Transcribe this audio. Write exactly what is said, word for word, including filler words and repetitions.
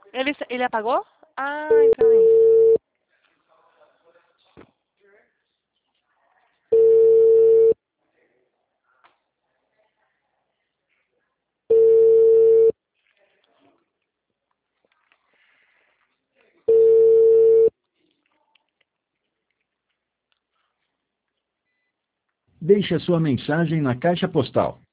Ele, ele apagou? Ah, então é isso. Deixe a sua mensagem na caixa postal